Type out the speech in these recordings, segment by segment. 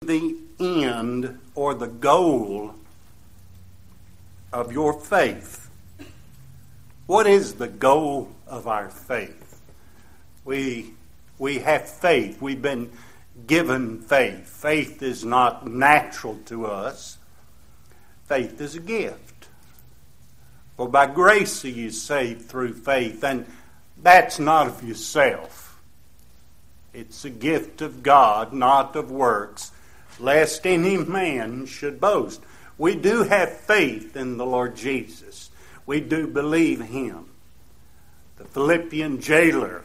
the end or the goal of your faith. What is the goal of our faith? We have faith. We've been given faith. Faith is not natural to us. Faith is a gift. For by grace are you saved through faith, and that's not of yourself. It's a gift of God, not of works, lest any man should boast. We do have faith in the Lord Jesus. We do believe Him. The Philippian jailer,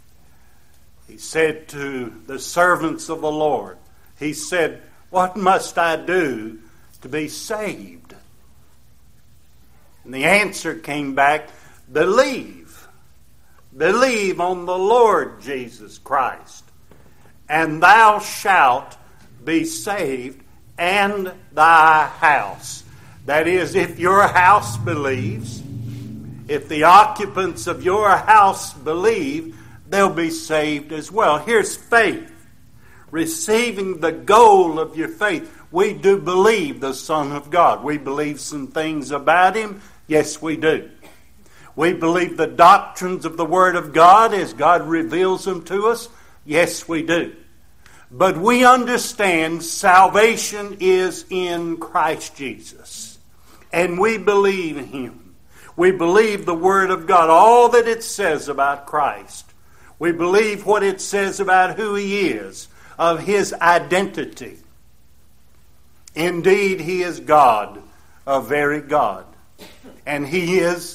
he said to the servants of the Lord, he said, "What must I do to be saved?" And the answer came back, believe. Believe on the Lord Jesus Christ, and thou shalt be saved, and thy house. That is, if your house believes, if the occupants of your house believe, they'll be saved as well. Here's faith. Receiving the goal of your faith. We do believe the Son of God. We believe some things about Him. Yes, we do. We believe the doctrines of the Word of God as God reveals them to us. Yes, we do. But we understand salvation is in Christ Jesus. And we believe Him. We believe the Word of God, all that it says about Christ. We believe what it says about who He is, of His identity. Indeed, He is God, a very God. And He is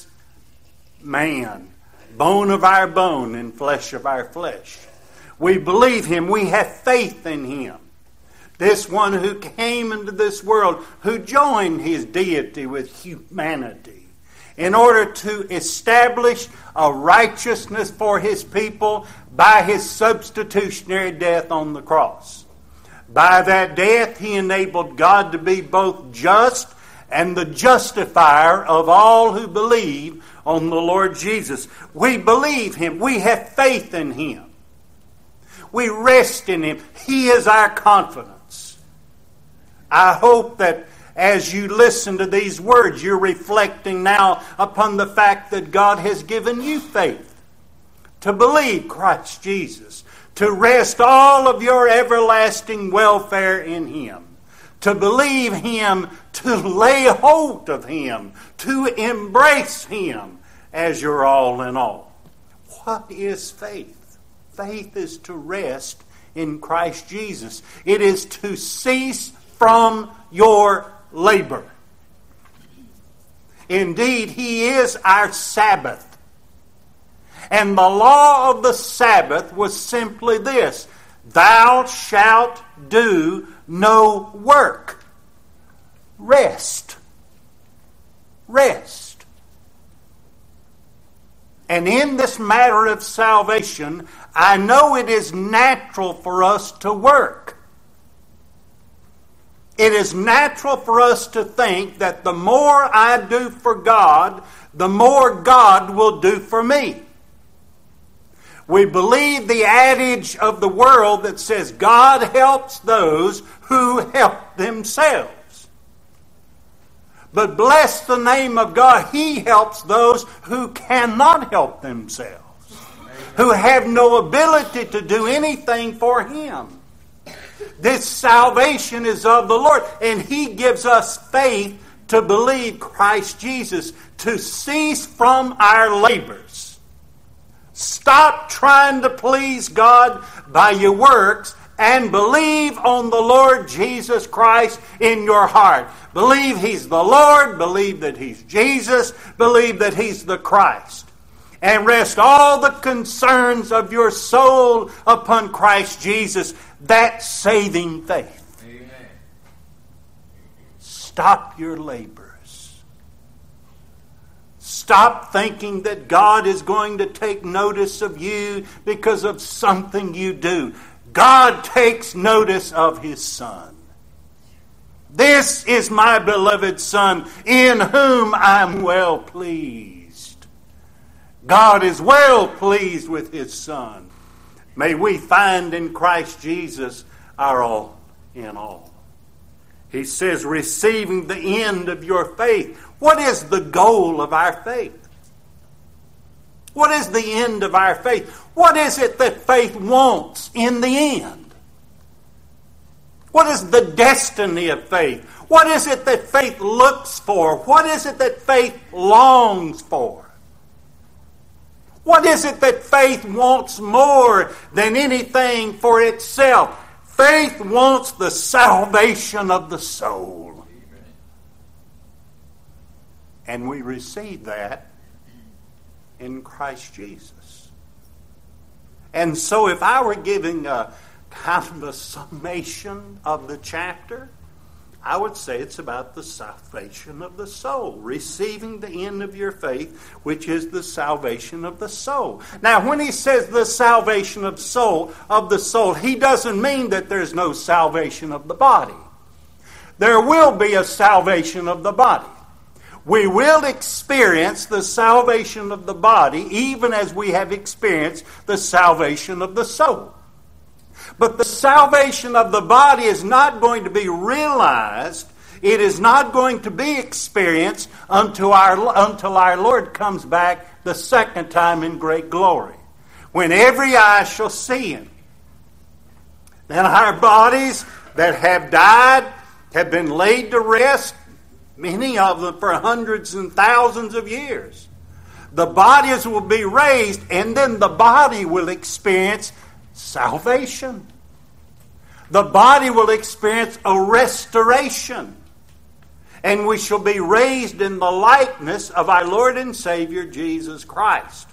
man, bone of our bone and flesh of our flesh. We believe Him. We have faith in Him. This one who came into this world, who joined His deity with humanity in order to establish a righteousness for His people by His substitutionary death on the cross. By that death, He enabled God to be both just and the justifier of all who believe on the Lord Jesus. We believe Him. We have faith in Him. We rest in Him. He is our confidence. I hope that as you listen to these words, you're reflecting now upon the fact that God has given you faith to believe Christ Jesus, to rest all of your everlasting welfare in Him, to believe Him, to lay hold of Him, to embrace Him as your all in all. What is faith? Faith is to rest in Christ Jesus. It is to cease from your labor. Indeed, He is our Sabbath. And the law of the Sabbath was simply this: thou shalt do no work. Rest. Rest. And in this matter of salvation, I know it is natural for us to work. It is natural for us to think that the more I do for God, the more God will do for me. We believe the adage of the world that says God helps those who help themselves. But bless the name of God, He helps those who cannot help themselves, who have no ability to do anything for Him. This salvation is of the Lord, and He gives us faith to believe Christ Jesus, to cease from our labors. Stop trying to please God by your works and believe on the Lord Jesus Christ in your heart. Believe He's the Lord. Believe that He's Jesus. Believe that He's the Christ. And rest all the concerns of your soul upon Christ Jesus. That's saving faith. Amen. Stop your labors. Stop thinking that God is going to take notice of you because of something you do. God takes notice of His Son. This is my beloved Son, in whom I am well pleased. God is well pleased with His Son. May we find in Christ Jesus our all in all. He says, receiving the end of your faith. What is the goal of our faith? What is the end of our faith? What is it that faith wants in the end? What is the destiny of faith? What is it that faith looks for? What is it that faith longs for? What is it that faith wants more than anything for itself? Faith wants the salvation of the soul. And we receive that in Christ Jesus. And so if I were giving a kind of a summation of the chapter, I would say it's about the salvation of the soul, receiving the end of your faith, which is the salvation of the soul. Now, when he says the salvation of the soul, he doesn't mean that there's no salvation of the body. There will be a salvation of the body. We will experience the salvation of the body even as we have experienced the salvation of the soul. But the salvation of the body is not going to be realized. It is not going to be experienced until our Lord comes back the second time in great glory, when every eye shall see Him. Then our bodies that have died have been laid to rest, many of them for hundreds and thousands of years. The bodies will be raised, and then the body will experience salvation. The body will experience a restoration. And we shall be raised in the likeness of our Lord and Savior Jesus Christ.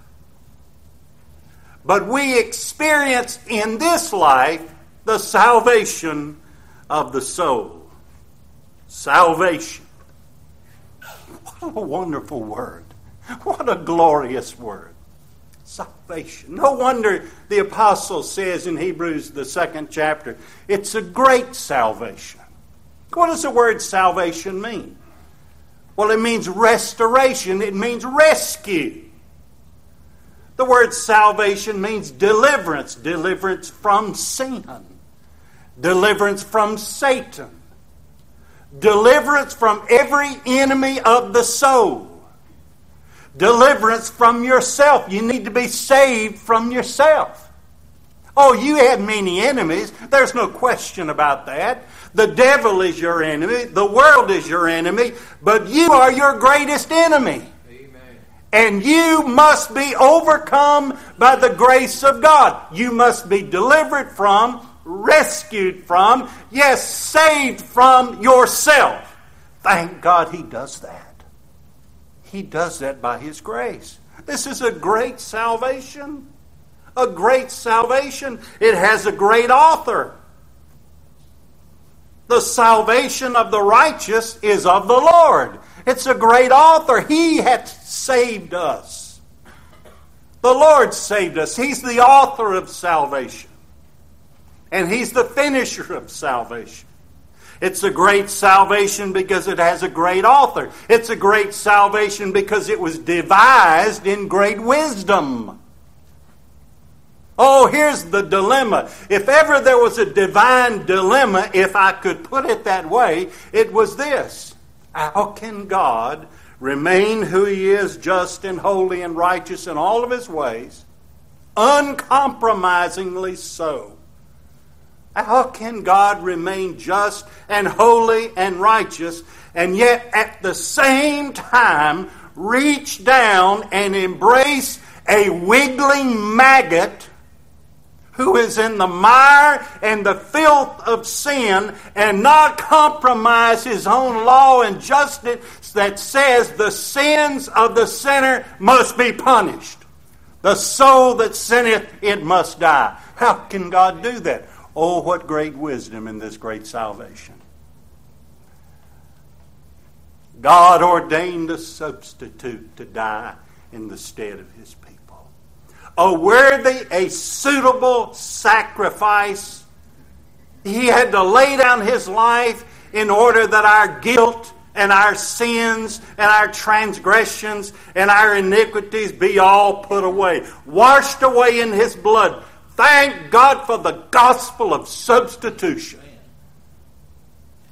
But we experience in this life the salvation of the soul. Salvation. What a wonderful word. What a glorious word. Salvation. No wonder the apostle says in Hebrews, the 2nd chapter, it's a great salvation. What does the word salvation mean? Well, it means restoration. It means rescue. The word salvation means deliverance. Deliverance from sin. Deliverance from Satan. Deliverance from every enemy of the soul. Deliverance from yourself. You need to be saved from yourself. Oh, you had many enemies. There's no question about that. The devil is your enemy. The world is your enemy. But you are your greatest enemy. Amen. And you must be overcome by the grace of God. You must be delivered from, rescued from, yes, saved from yourself. Thank God He does that. He does that by His grace. This is a great salvation. A great salvation. It has a great author. The salvation of the righteous is of the Lord. It's a great author. He hath saved us. The Lord saved us. He's the author of salvation. And He's the finisher of salvation. It's a great salvation because it has a great author. It's a great salvation because it was devised in great wisdom. Oh, here's the dilemma. If ever there was a divine dilemma, if I could put it that way, it was this. How can God remain who He is, just and holy and righteous in all of His ways, uncompromisingly so? How can God remain just and holy and righteous and yet at the same time reach down and embrace a wiggling maggot who is in the mire and the filth of sin and not compromise His own law and justice that says the sins of the sinner must be punished? The soul that sinneth, it must die. How can God do that? Oh, what great wisdom in this great salvation. God ordained a substitute to die in the stead of His people. A worthy, a suitable sacrifice. He had to lay down His life in order that our guilt and our sins and our transgressions and our iniquities be all put away, washed away in His blood. Thank God for the gospel of substitution.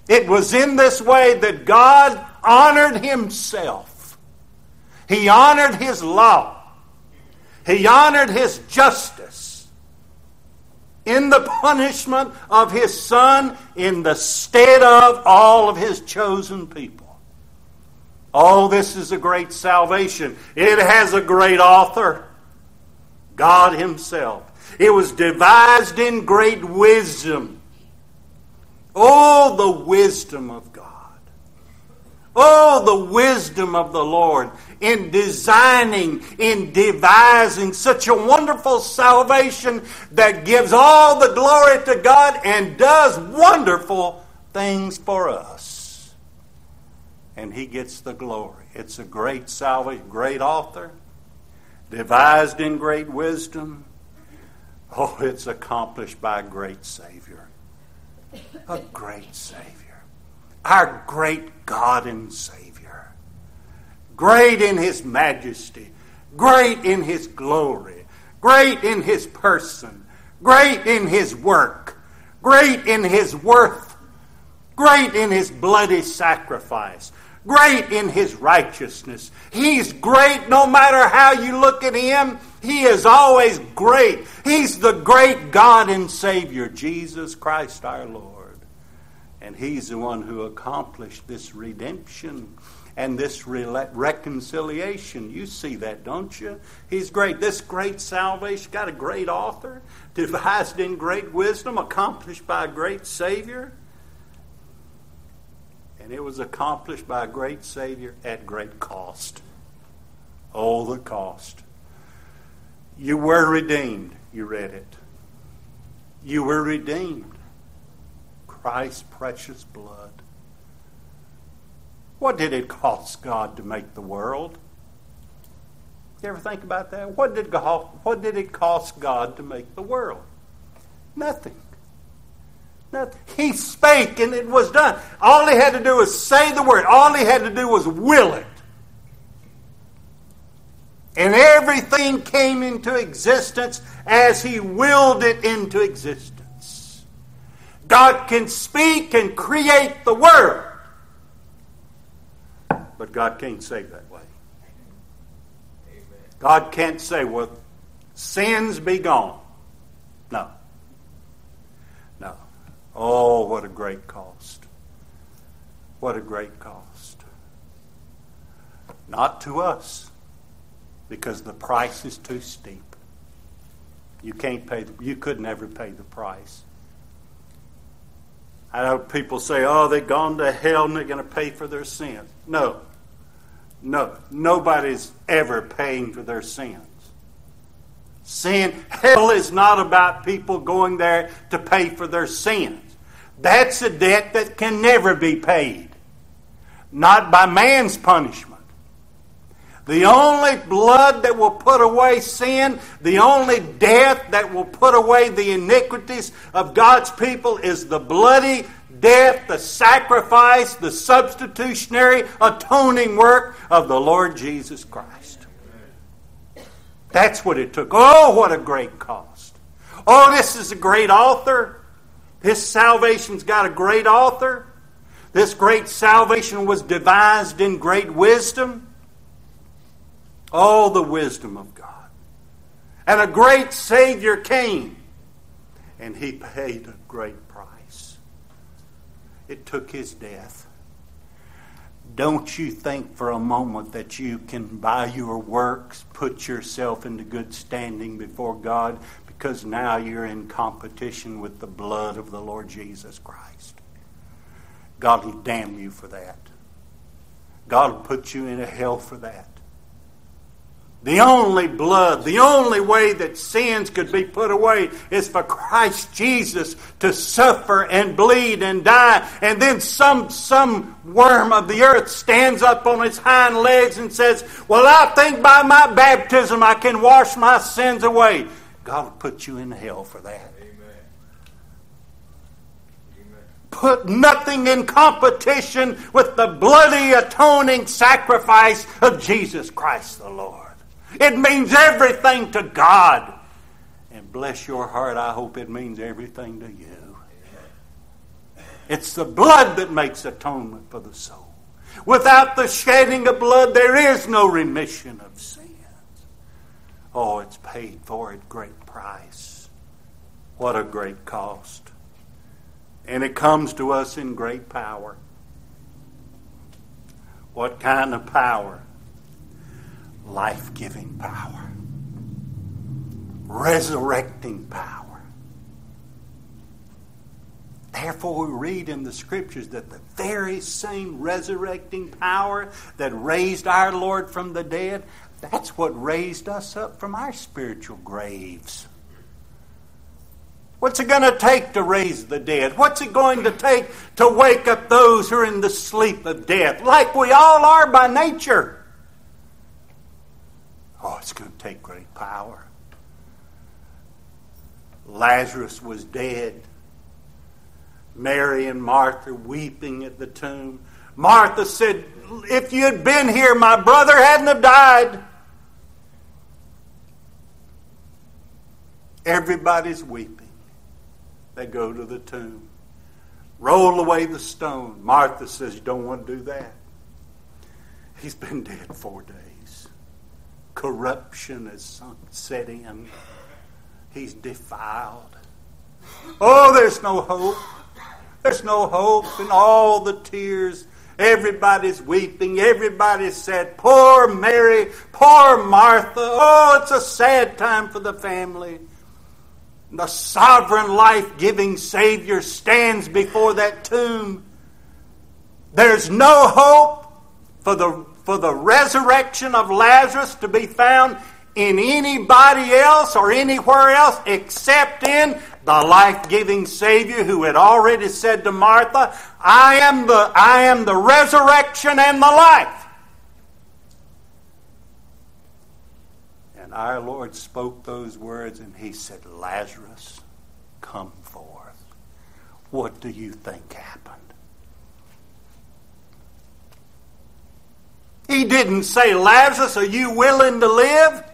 It was in this way that God honored Himself. He honored His law. He honored His justice in the punishment of His Son in the stead of all of His chosen people. Oh, this is a great salvation. It has a great author, God Himself. It was devised in great wisdom. Oh, the wisdom of God. Oh, the wisdom of the Lord in designing, in devising such a wonderful salvation that gives all the glory to God and does wonderful things for us. And He gets the glory. It's a great salvation, great author, devised in great wisdom. Oh, it's accomplished by a great Savior. A great Savior. Our great God and Savior. Great in His majesty. Great in His glory. Great in His person. Great in His work. Great in His worth. Great in His bloody sacrifice. Great in His righteousness. He's great no matter how you look at Him. He is always great. He's the great God and Savior, Jesus Christ our Lord. And He's the one who accomplished this redemption and this reconciliation. You see that, don't you? He's great. This great salvation got a great author, devised in great wisdom, accomplished by a great Savior. And it was accomplished by a great Savior at great cost. Oh, the cost. You were redeemed. You read it. You were redeemed. Christ's precious blood. What did it cost God to make the world? You ever think about that? What did it cost God to make the world? Nothing. Nothing. He spake and it was done. All He had to do was say the word. All He had to do was will it. And everything came into existence as He willed it into existence. God can speak and create the world. But God can't say that way. God can't say, well, sins be gone. No. No. Oh, what a great cost. What a great cost. Not to us, because the price is too steep. You could never pay the price. I know people say, oh, they've gone to hell and they're going to pay for their sins. No. No. Nobody's ever paying for their sins. Hell is not about people going there to pay for their sins. That's a debt that can never be paid. Not by man's punishment. The only blood that will put away sin, the only death that will put away the iniquities of God's people is the bloody death, the sacrifice, the substitutionary atoning work of the Lord Jesus Christ. That's what it took. Oh, what a great cost. Oh, this is a great author. This salvation's got a great author. This great salvation was devised in great wisdom. Oh, the wisdom of God. And a great Savior came. And He paid a great price. It took His death. Don't you think for a moment that you can, by your works, put yourself into good standing before God, because now you're in competition with the blood of the Lord Jesus Christ. God will damn you for that. God will put you into hell for that. The only blood, the only way that sins could be put away is for Christ Jesus to suffer and bleed and die. And then some worm of the earth stands up on its hind legs and says, well, I think by my baptism I can wash my sins away. God will put you in hell for that. Put nothing in competition with the bloody atoning sacrifice of Jesus Christ the Lord. It means everything to God. And bless your heart, I hope it means everything to you. It's the blood that makes atonement for the soul. Without the shedding of blood, there is no remission of sins. Oh, it's paid for at great price. What a great cost. And it comes to us in great power. What kind of power? Life-giving power. Resurrecting power. Therefore, we read in the Scriptures that the very same resurrecting power that raised our Lord from the dead, that's what raised us up from our spiritual graves. What's it going to take to raise the dead? What's it going to take to wake up those who are in the sleep of death, like we all are by nature? Oh, it's going to take great power. Lazarus was dead. Mary and Martha weeping at the tomb. Martha said, if you had been here, my brother hadn't have died. Everybody's weeping. They go to the tomb. Roll away the stone. Martha says, you don't want to do that. He's been dead 4 days. Corruption has set in. He's defiled. Oh, there's no hope. There's no hope. And all the tears. Everybody's weeping. Everybody's sad. Poor Mary. Poor Martha. Oh, it's a sad time for the family. The sovereign life-giving Savior stands before that tomb. There's no hope for the resurrection of Lazarus to be found in anybody else or anywhere else except in the life-giving Savior who had already said to Martha, I am the resurrection and the life. And our Lord spoke those words and He said, Lazarus, come forth. What do you think happened? He didn't say, Lazarus, are you willing to live?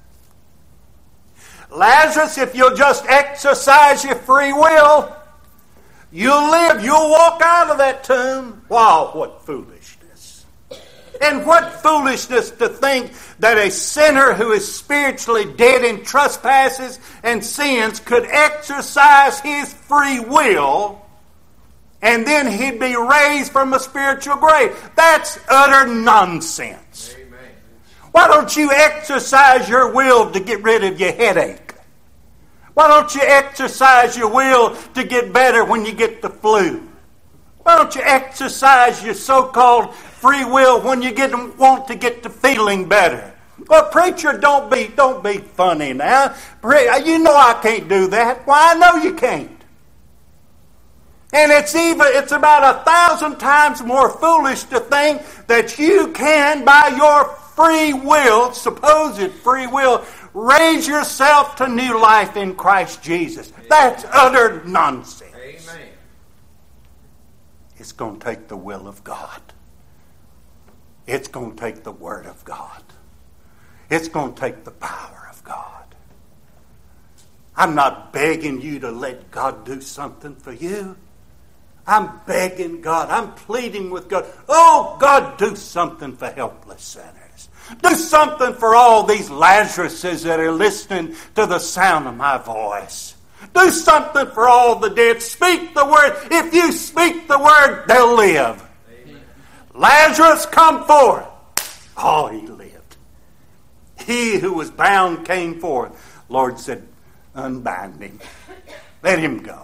Lazarus, if you'll just exercise your free will, you'll live. You'll walk out of that tomb. Wow, what foolishness. And what foolishness to think that a sinner who is spiritually dead in trespasses and sins could exercise his free will and then he'd be raised from a spiritual grave. That's utter nonsense. Amen. Why don't you exercise your will to get rid of your headache? Why don't you exercise your will to get better when you get the flu? Why don't you exercise your so-called free will when you want to get to feeling better? Well, preacher, don't be funny now. You know I can't do that. Why, I know you can't. And it's about 1,000 times more foolish to think that you can, by your free will, supposed free will, raise yourself to new life in Christ Jesus. That's utter nonsense. Amen. It's going to take the will of God. It's going to take the Word of God. It's going to take the power of God. I'm not begging you to let God do something for you. I'm begging God. I'm pleading with God. Oh, God, do something for helpless sinners. Do something for all these Lazaruses that are listening to the sound of my voice. Do something for all the dead. Speak the word. If you speak the word, they'll live. Amen. Lazarus, come forth. Oh, he lived. He who was bound came forth. Lord said, unbind him. Let him go.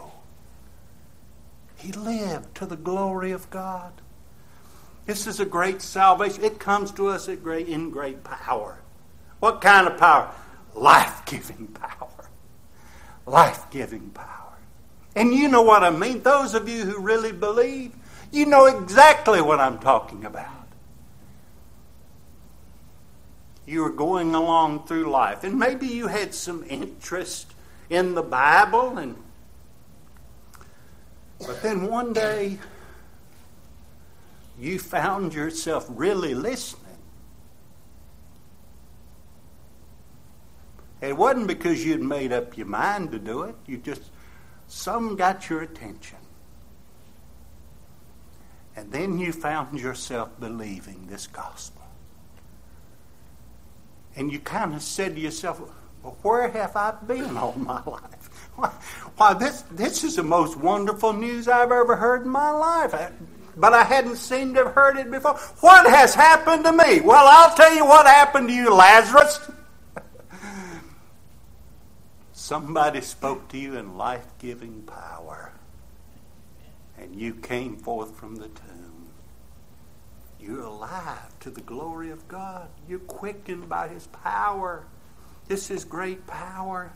He lived to the glory of God. This is a great salvation. It comes to us in great power. What kind of power? Life-giving power. Life-giving power. And you know what I mean. Those of you who really believe, you know exactly what I'm talking about. You were going along through life, and maybe you had some interest in the Bible, but then one day you found yourself really listening. It wasn't because you'd made up your mind to do it. Something got your attention. And then you found yourself believing this gospel. And you kind of said to yourself, well, where have I been all my life? Why, this is the most wonderful news I've ever heard in my life. But I hadn't seemed to have heard it before. What has happened to me? Well, I'll tell you what happened to you, Lazarus. Somebody spoke to you in life-giving power. And you came forth from the tomb. You're alive to the glory of God. You're quickened by His power. This is great power.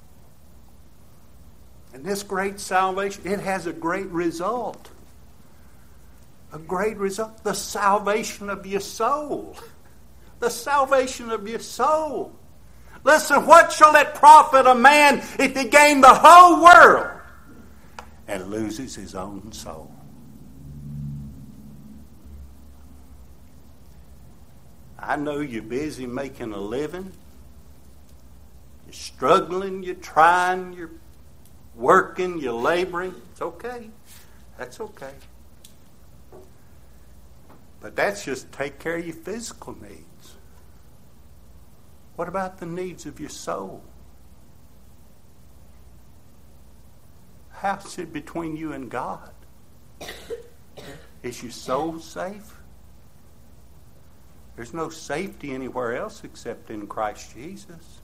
And this great salvation, it has a great result. A great result. The salvation of your soul. The salvation of your soul. Listen, what shall it profit a man if he gain the whole world and loses his own soul? I know you're busy making a living. You're struggling, you're trying, you're working, you're laboring. It's okay. That's okay. But that's just take care of your physical needs. What about the needs of your soul? How's it between you and God? Is your soul safe? There's no safety anywhere else except in Christ Jesus.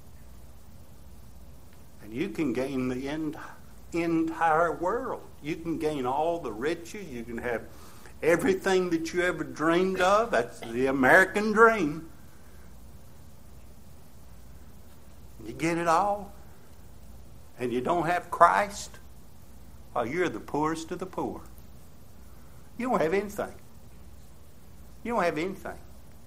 And you can gain the entire world. You can gain all the riches. You can have everything that you ever dreamed of. That's the American dream. You get it all, and you don't have Christ, well, you're the poorest of the poor. You don't have anything. You don't have anything.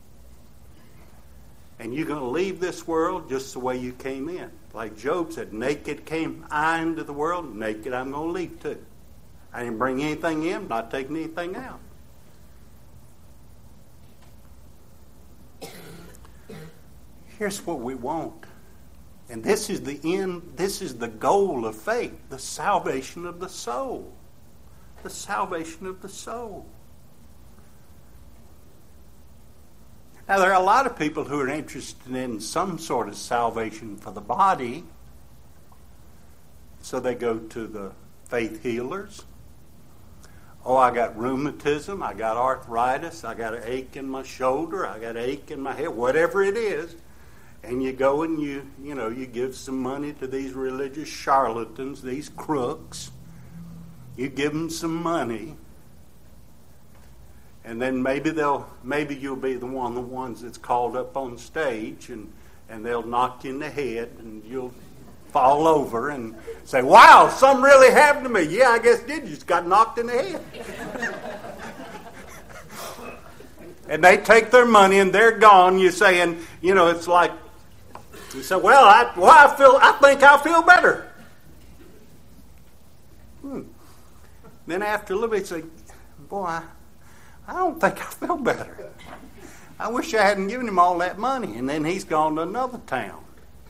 And you're going to leave this world just the way you came in. Like Job said, naked came I into the world, naked I'm going to leave too. I didn't bring anything in, not taking anything out. Here's what we want. And this is the end, this is the goal of faith, the salvation of the soul. The salvation of the soul. Now, there are a lot of people who are interested in some sort of salvation for the body. So they go to the faith healers. Oh, I got rheumatism, I got arthritis, I got an ache in my shoulder, I got an ache in my head, whatever it is. And you go and you give some money to these religious charlatans, these crooks. You give them some money. And then maybe you'll be the ones that's called up on stage and they'll knock you in the head and you'll fall over and say, wow, something really happened to me. Yeah, I guess it did. You just got knocked in the head. And they take their money and they're gone. You're saying, it's like, you say, well, I think I feel better. Then after a little bit, you say, boy, I don't think I feel better. I wish I hadn't given him all that money. And then he's gone to another town.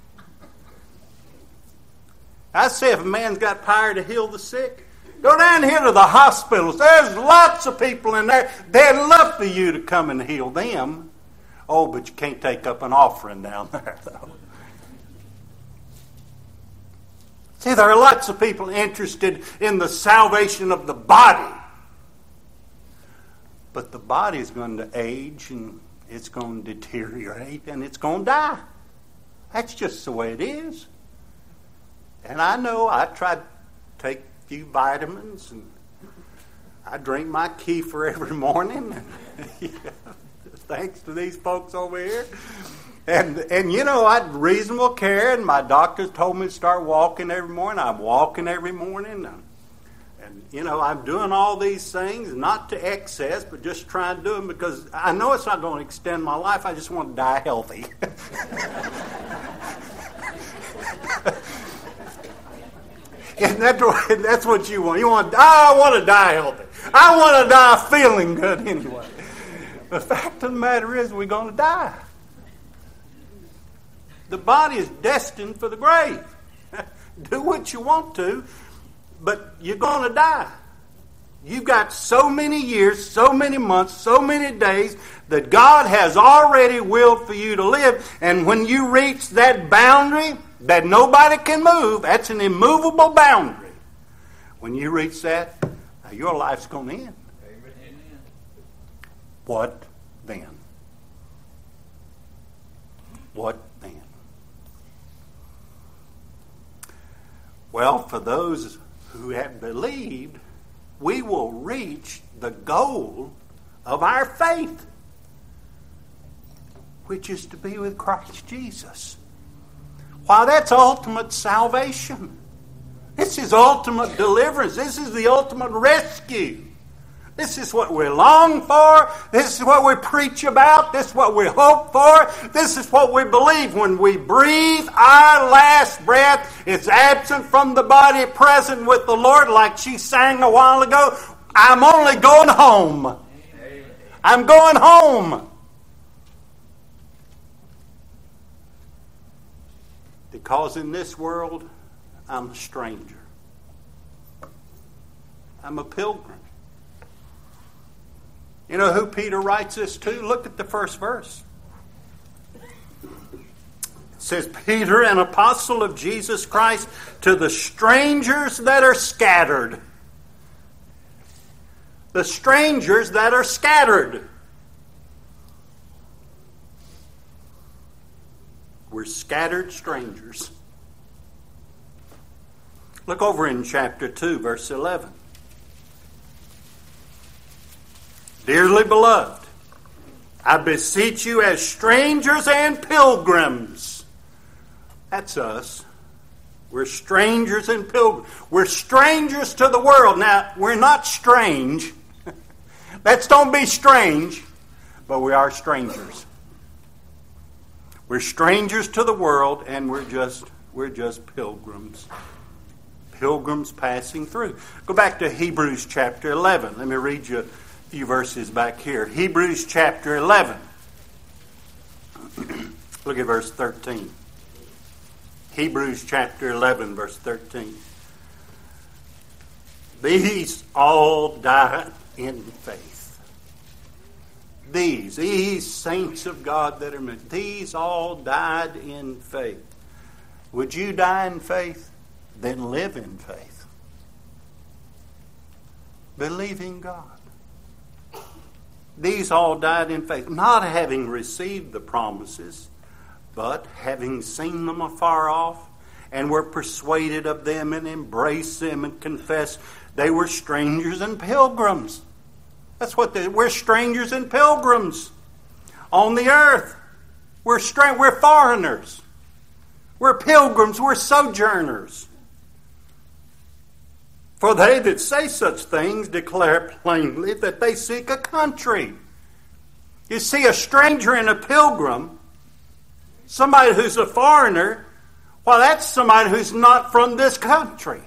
I say if a man's got power to heal the sick, go down here to the hospitals. There's lots of people in there. They'd love for you to come and heal them. Oh, but you can't take up an offering down there, though. See, there are lots of people interested in the salvation of the body. But the body is going to age and it's going to deteriorate and it's going to die. That's just the way it is. And I know I try to take a few vitamins and I drink my kefir every morning. Thanks to these folks over here. And I had reasonable care, and my doctors told me to start walking every morning. I'm walking every morning. And I'm doing all these things, not to excess, but just trying to do them because I know it's not going to extend my life. I just want to die healthy. And that's what you want. You want to die, I want to die healthy. I want to die feeling good anyway. The fact of the matter is we're going to die. The body is destined for the grave. Do what you want to, but you're going to die. You've got so many years, so many months, so many days that God has already willed for you to live. And when you reach that boundary that nobody can move, that's an immovable boundary. When you reach that, your life's going to end. Amen. What then? What then? Well, for those who have believed, we will reach the goal of our faith, which is to be with Christ Jesus. Why, that's ultimate salvation. This is ultimate deliverance. This is the ultimate rescue. This is what we long for. This is what we preach about. This is what we hope for. This is what we believe. When we breathe our last breath, it's absent from the body, present with the Lord, like she sang a while ago. I'm only going home. I'm going home. Because in this world, I'm a stranger. I'm a pilgrim. You know who Peter writes this to? Look at the first verse. It says, Peter, an apostle of Jesus Christ, to the strangers that are scattered. The strangers that are scattered. We're scattered strangers. Look over in chapter 2, verse 11. Dearly beloved, I beseech you as strangers and pilgrims. That's us. We're strangers and pilgrims. We're strangers to the world. Now, we're not strange. Let's don't be strange, but we are strangers. We're strangers to the world, and we're just pilgrims. Pilgrims passing through. Go back to Hebrews chapter 11. Let me read you a few verses back here. Hebrews chapter 11. Look at verse 13. Hebrews chapter 11, verse 13. These all died in faith. These saints of God that are meant, these all died in faith. Would you die in faith? Then live in faith. Believe in God. These all died in faith, not having received the promises, but having seen them afar off, and were persuaded of them and embraced them and confessed they were strangers and pilgrims. That's what we're strangers and pilgrims on the earth. We're foreigners. We're pilgrims. We're sojourners. For they that say such things declare plainly that they seek a country. You see, a stranger and a pilgrim, somebody who's a foreigner, well, that's somebody who's not from this country.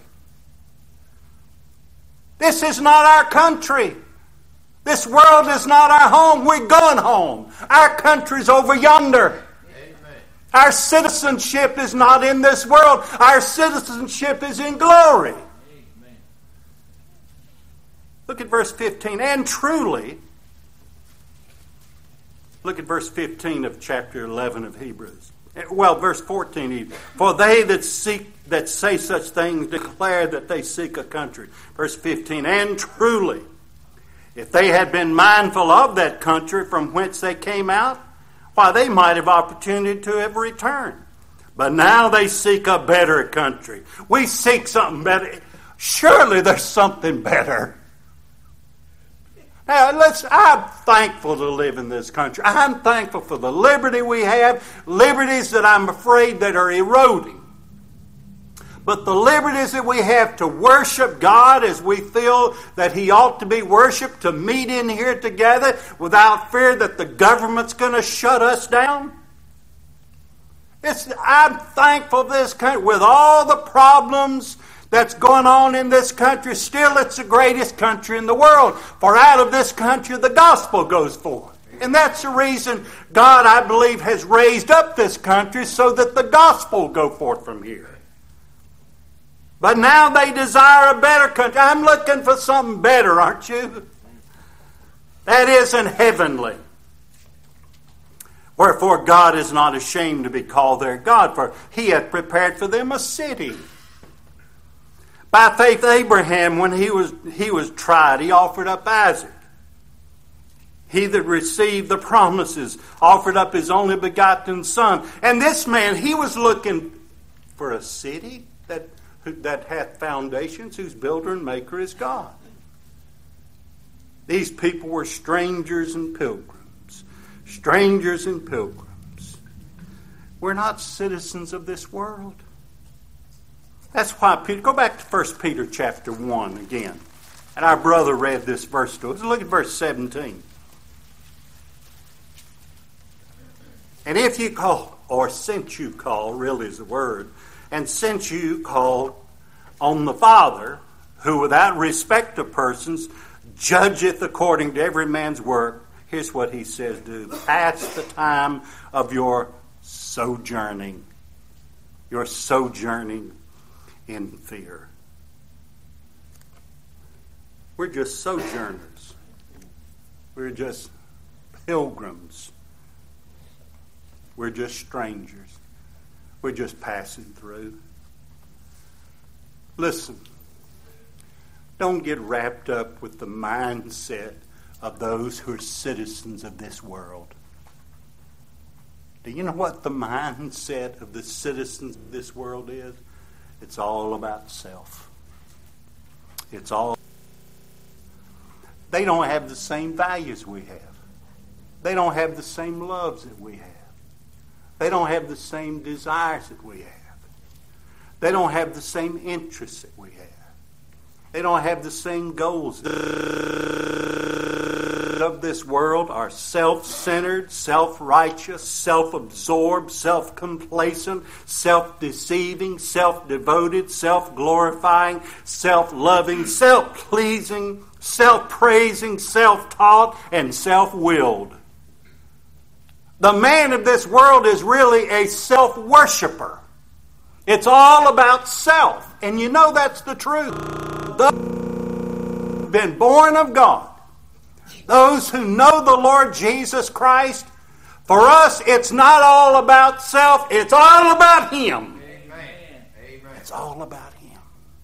This is not our country. This world is not our home. We're going home. Our country's over yonder. Amen. Our citizenship is not in this world. Our citizenship is in glory. Amen. Look at verse 15. And truly, look at verse 15 of chapter 11 of Hebrews. Well, verse 14. For they that say such things declare that they seek a country. Verse 15. And truly, if they had been mindful of that country from whence they came out, why, they might have opportunity to have returned. But now they seek a better country. We seek something better. Surely there's something better. Now, I'm thankful to live in this country. I'm thankful for the liberty we have, liberties that I'm afraid that are eroding. But the liberties that we have to worship God as we feel that He ought to be worshipped, to meet in here together without fear that the government's going to shut us down. I'm thankful for this country. With all the problems that's going on in this country, still it's the greatest country in the world. For out of this country the gospel goes forth. And that's the reason God, I believe, has raised up this country so that the gospel will go forth from here. But now they desire a better country. I'm looking for something better, aren't you? That isn't heavenly. Wherefore God is not ashamed to be called their God, for he hath prepared for them a city. By faith Abraham, when he was tried, he offered up Isaac. He that received the promises offered up his only begotten son. And this man, he was looking for a city that hath foundations, whose builder and maker is God. These people were strangers and pilgrims. Strangers and pilgrims. We're not citizens of this world. That's why Peter, go back to 1 Peter chapter 1 again. And our brother read this verse to us. Look at verse 17. And if you call, or since you call, really is the word, and since you call on the Father, who without respect of persons judgeth according to every man's work, here's what he says, do. Pass the time of your sojourning. Your sojourning in fear. We're just sojourners. We're just pilgrims. We're just strangers. We're just passing through. Listen, don't get wrapped up with the mindset of those who are citizens of this world. Do you know what the mindset of the citizens of this world is? It's all about self. It's all. They don't have the same values we have. They don't have the same loves that we have. They don't have the same desires that we have. They don't have the same interests that we have. They don't have the same goals. Of this world are self-centered, self-righteous, self-absorbed, self-complacent, self-deceiving, self-devoted, self-glorifying, self-loving, self-pleasing, self-praising, self-taught, and self-willed. The man of this world is really a self-worshipper. It's all about self. And you know that's the truth. Those who have been born of God, those who know the Lord Jesus Christ, for us it's not all about self, it's all about Him. Amen. It's all about Him.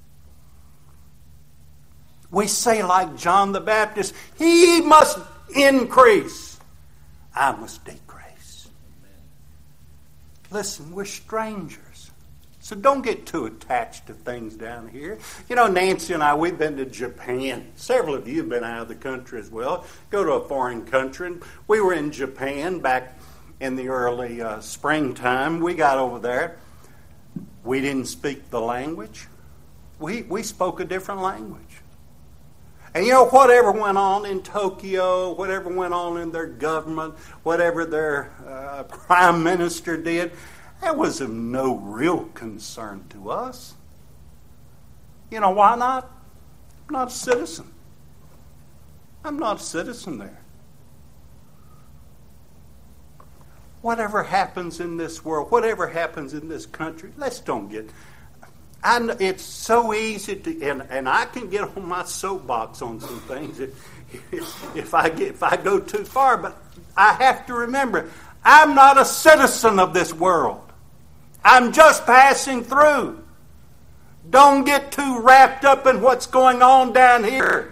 We say like John the Baptist, He must increase, I must decrease. Listen, we're strangers. So don't get too attached to things down here. You know, Nancy and I, we've been to Japan. Several of you have been out of the country as well. Go to a foreign country. And we were in Japan back in the early springtime. We got over there. We didn't speak the language. We spoke a different language. And you know, whatever went on in Tokyo, whatever went on in their government, whatever their prime minister did, that was of no real concern to us. You know why not? I'm not a citizen. I'm not a citizen there. Whatever happens in this world, whatever happens in this country, let's don't get... it's so easy to... And I can get on my soapbox on some things if I go too far, but I have to remember, I'm not a citizen of this world. I'm just passing through. Don't get too wrapped up in what's going on down here.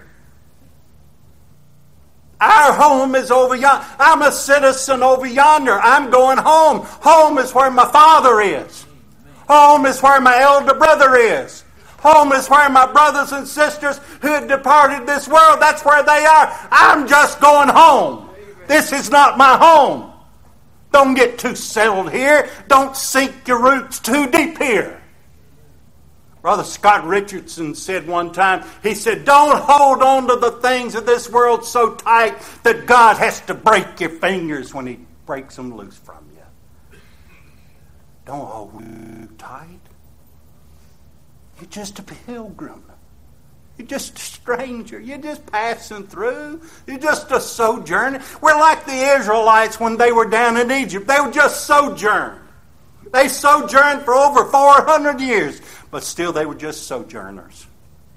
Our home is over yonder. I'm a citizen over yonder. I'm going home. Home is where my father is. Home is where my elder brother is. Home is where my brothers and sisters who have departed this world, that's where they are. I'm just going home. This is not my home. Don't get too settled here. Don't sink your roots too deep here. Brother Scott Richardson said one time, he said, don't hold on to the things of this world so tight that God has to break your fingers when He breaks them loose from you. Don't hold too tight. You're just a pilgrim. You're just a stranger. You're just passing through. You're just a sojourner. We're like the Israelites when they were down in Egypt. They were just sojourned. They sojourned for over 400 years, but still they were just sojourners.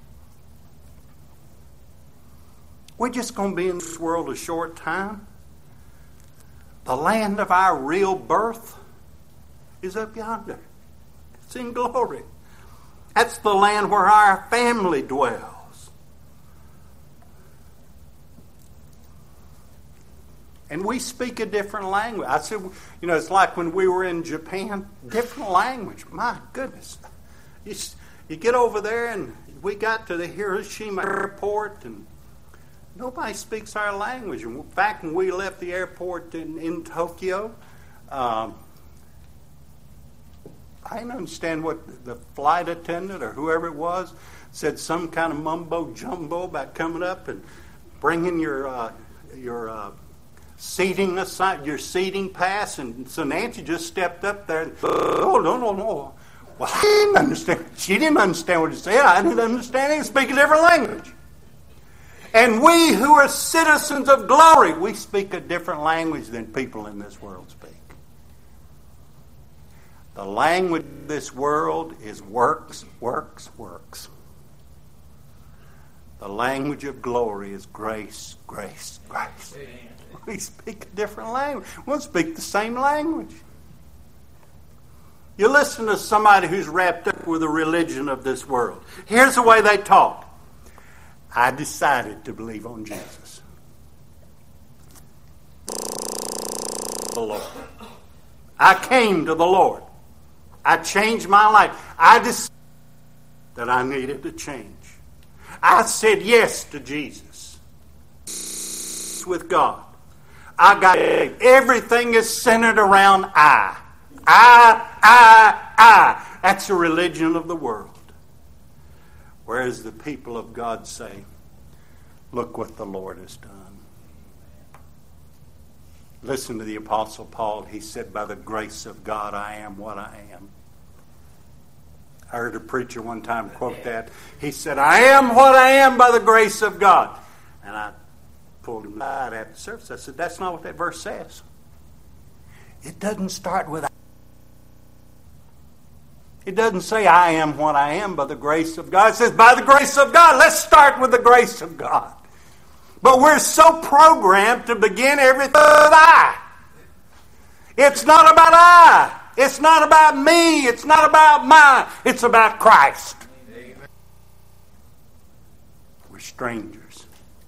We're just going to be in this world a short time. The land of our real birth is up yonder. It's in glory. That's the land where our family dwells. And we speak a different language. I said, it's like when we were in Japan, different language. My goodness. You get over there, and we got to the Hiroshima airport, and nobody speaks our language. In fact, when we left the airport in Tokyo, I didn't understand what the flight attendant or whoever it was said, some kind of mumbo jumbo about coming up and bringing your seating aside, your seating pass. And so Nancy just stepped up there and, no. Well, I didn't understand. She didn't understand what he said. I didn't understand. He speak a different language. And we who are citizens of glory, we speak a different language than people in this world speak. The language of this world is works, works, works. The language of glory is grace, grace, grace. We speak a different language. We don't speak the same language. You listen to somebody who's wrapped up with the religion of this world. Here's the way they talk. I decided to believe on Jesus. The Lord. I came to the Lord. I changed my life. I decided that I needed to change. I said yes to Jesus. With God. Everything is centered around I. That's the religion of the world. Whereas the people of God say, look what the Lord has done. Listen to the Apostle Paul. He said, by the grace of God, I am what I am. I heard a preacher one time quote that. He said, I am what I am by the grace of God. And I pulled him aside after the service. I said, that's not what that verse says. It doesn't start with I. It doesn't say I am what I am by the grace of God. It says by the grace of God. Let's start with the grace of God. But we're so programmed to begin everything with I. It's not about I. It's not about me. It's not about mine. It's about Christ. Amen. We're strangers.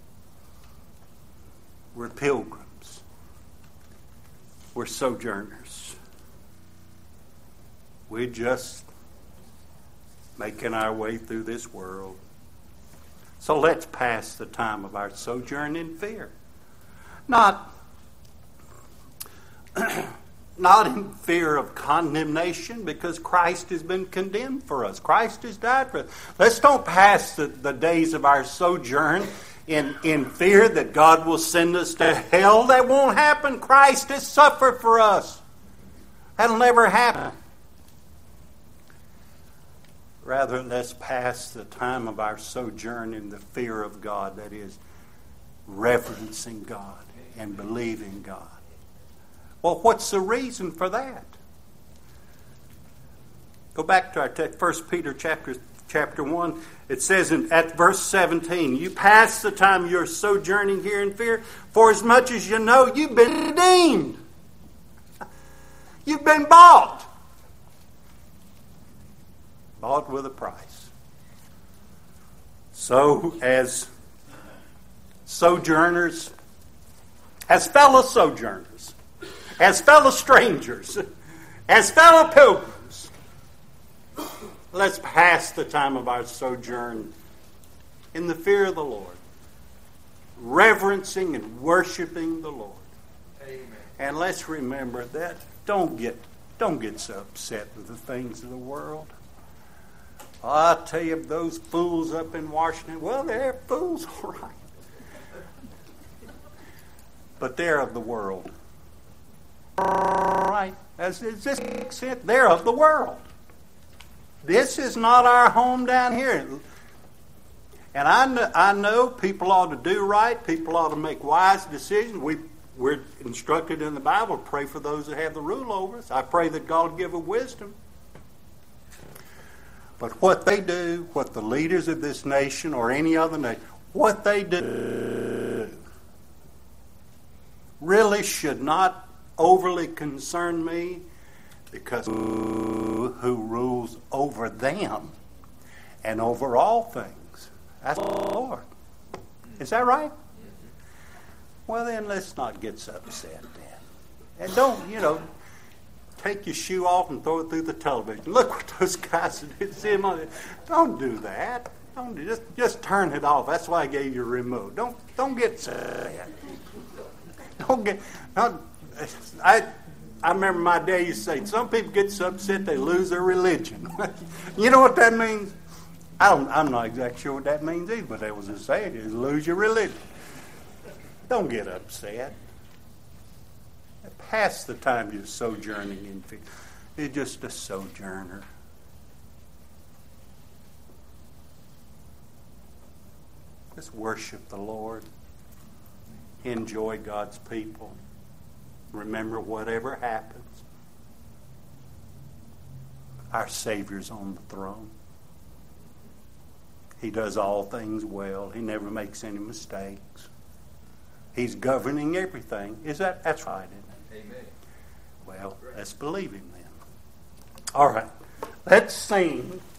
We're pilgrims. We're sojourners. We're just making our way through this world. So let's pass the time of our sojourn in fear. Not in fear of condemnation, because Christ has been condemned for us. Christ has died for us. Let's don't pass the days of our sojourn in fear that God will send us to hell. That won't happen. Christ has suffered for us. That'll never happen. Rather, let's pass the time of our sojourn in the fear of God, that is, reverencing God and believing God. Well, what's the reason for that? Go back to our text, 1 Peter chapter 1. It says at verse 17, you pass the time you're sojourning here in fear, for as much as you know you've been redeemed. You've been bought. Bought with a price. So, as sojourners, as fellow sojourners, as fellow strangers, as fellow pilgrims, let's pass the time of our sojourn in the fear of the Lord, reverencing and worshiping the Lord. Amen. And let's remember that don't get so upset with the things of the world. I'll tell you, those fools up in Washington, well, they're fools, all right. But they're of the world. All right. Does this make sense? They're of the world. This is not our home down here. And I know people ought to do right. People ought to make wise decisions. we're instructed in the Bible to pray for those that have the rule over us. I pray that God give them wisdom. But what they do, what the leaders of this nation or any other nation, what they do really should not overly concern me, because who rules over them and over all things? That's the Lord. Is that right? Well, then let's not get so upset then. And don't, take your shoe off and throw it through the television. Look what those guys did. See them on it. Don't do that. Just turn it off. That's why I gave you a remote. Don't get sad. I remember my dad used to say, some people get so upset they lose their religion. You know what that means? I'm not exactly sure what that means either, but that was a saying, is lose your religion. Don't get upset. Pass the time you're sojourning in fear. You're just a sojourner. Let's worship the Lord. Enjoy God's people. Remember, whatever happens, our Savior's on the throne. He does all things well. He never makes any mistakes. He's governing everything. That's right, isn't it? Amen. Well, let's believe him then. All right. Let's sing